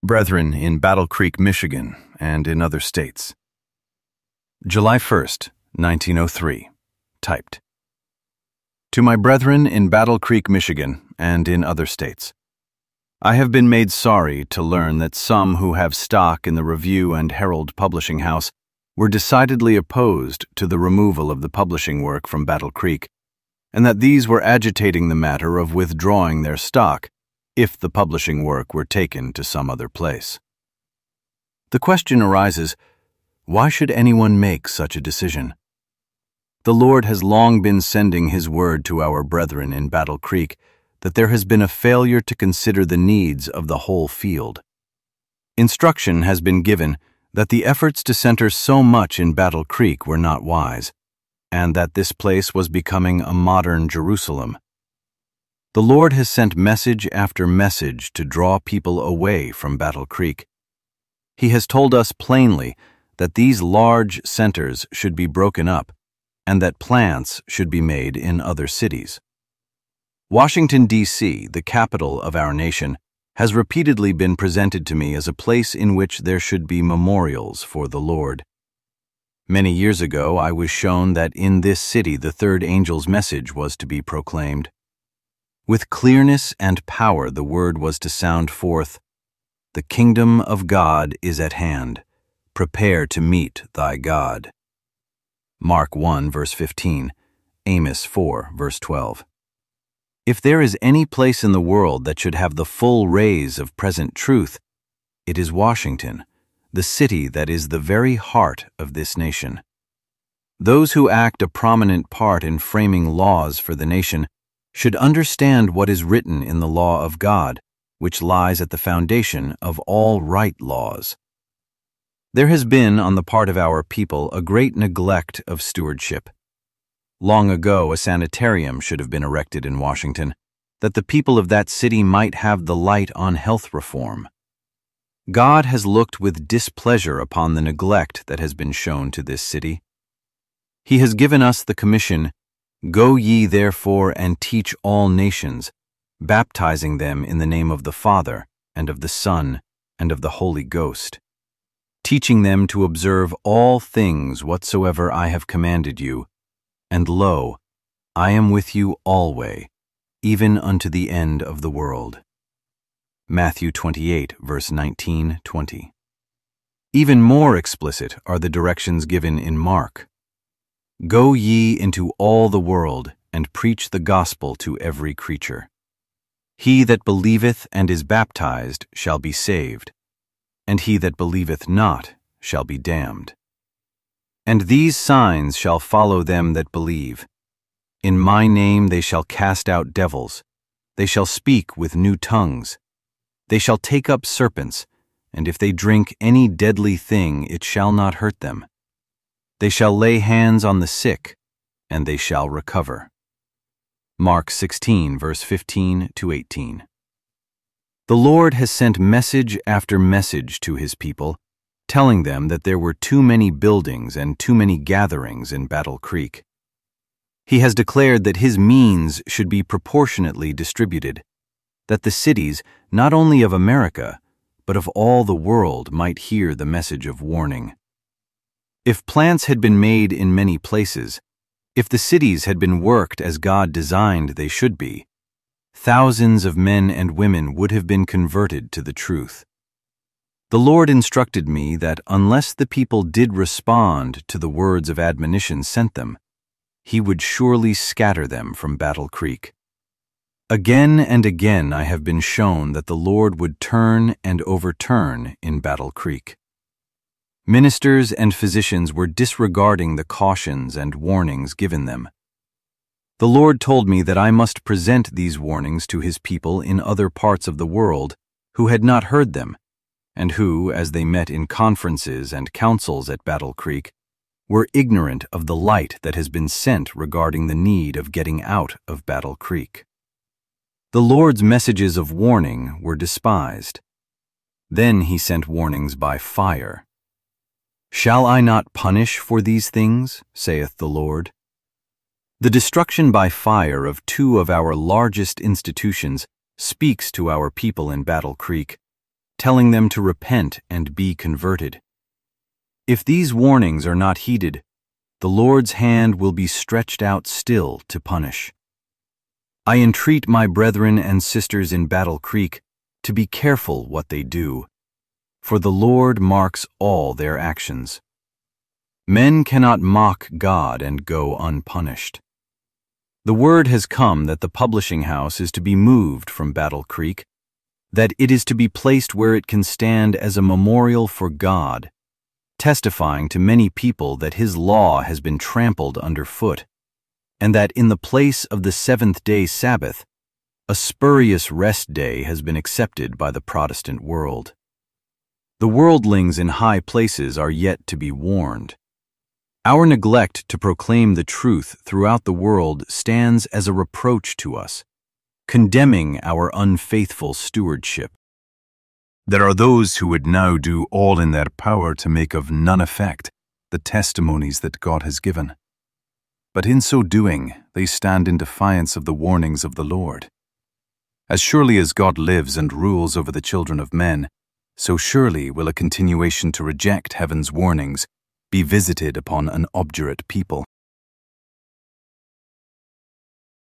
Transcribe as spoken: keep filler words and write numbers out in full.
Brethren in Battle Creek, Michigan, and in other states. July first, nineteen oh three. Typed. To my brethren in Battle Creek, Michigan, and in other states. I have been made sorry to learn that some who have stock in the Review and Herald Publishing House were decidedly opposed to the removal of the publishing work from Battle Creek, and that these were agitating the matter of withdrawing their stock if the publishing work were taken to some other place. The question arises, why should anyone make such a decision? The Lord has long been sending His word to our brethren in Battle Creek that there has been a failure to consider the needs of the whole field. Instruction has been given that the efforts to center so much in Battle Creek were not wise, and that this place was becoming a modern Jerusalem. The Lord has sent message after message to draw people away from Battle Creek. He has told us plainly that these large centers should be broken up and that plants should be made in other cities. Washington, D C, the capital of our nation, has repeatedly been presented to me as a place in which there should be memorials for the Lord. Many years ago, I was shown that in this city the third angel's message was to be proclaimed. With clearness and power the word was to sound forth, "The kingdom of God is at hand. Prepare to meet thy God." Mark one, verse fifteen, Amos four, verse twelve. If there is any place in the world that should have the full rays of present truth, it is Washington, the city that is the very heart of this nation. Those who act a prominent part in framing laws for the nation should understand what is written in the law of God, which lies at the foundation of all right laws. There has been, on the part of our people, a great neglect of stewardship. Long ago, a sanitarium should have been erected in Washington, that the people of that city might have the light on health reform. God has looked with displeasure upon the neglect that has been shown to this city. He has given us the commission, "Go ye therefore and teach all nations, baptizing them in the name of the Father, and of the Son, and of the Holy Ghost, teaching them to observe all things whatsoever I have commanded you. And lo, I am with you alway, even unto the end of the world." Matthew twenty-eight, verse nineteen, twenty. Even more explicit are the directions given in Mark. "Go ye into all the world, and preach the gospel to every creature. He that believeth and is baptized shall be saved, and he that believeth not shall be damned. And these signs shall follow them that believe. In my name they shall cast out devils, they shall speak with new tongues, they shall take up serpents, and if they drink any deadly thing it shall not hurt them. They shall lay hands on the sick, and they shall recover." Mark sixteen, verse fifteen to eighteen. The Lord has sent message after message to His people, telling them that there were too many buildings and too many gatherings in Battle Creek. He has declared that His means should be proportionately distributed, that the cities, not only of America, but of all the world, might hear the message of warning. If plants had been made in many places, if the cities had been worked as God designed they should be, thousands of men and women would have been converted to the truth. The Lord instructed me that unless the people did respond to the words of admonition sent them, He would surely scatter them from Battle Creek. Again and again I have been shown that the Lord would turn and overturn in Battle Creek. Ministers and physicians were disregarding the cautions and warnings given them. The Lord told me that I must present these warnings to His people in other parts of the world who had not heard them, and who, as they met in conferences and councils at Battle Creek, were ignorant of the light that has been sent regarding the need of getting out of Battle Creek. The Lord's messages of warning were despised. Then He sent warnings by fire. "Shall I not punish for these things, saith the Lord?" The destruction by fire of two of our largest institutions speaks to our people in Battle Creek, telling them to repent and be converted. If these warnings are not heeded, the Lord's hand will be stretched out still to punish. I entreat my brethren and sisters in Battle Creek to be careful what they do, for the Lord marks all their actions. Men cannot mock God and go unpunished. The word has come that the publishing house is to be moved from Battle Creek, that it is to be placed where it can stand as a memorial for God, testifying to many people that His law has been trampled underfoot, and that in the place of the seventh-day Sabbath, a spurious rest day has been accepted by the Protestant world. The worldlings in high places are yet to be warned. Our neglect to proclaim the truth throughout the world stands as a reproach to us, condemning our unfaithful stewardship. There are those who would now do all in their power to make of none effect the testimonies that God has given. But in so doing, they stand in defiance of the warnings of the Lord. As surely as God lives and rules over the children of men, so surely will a continuation to reject heaven's warnings be visited upon an obdurate people.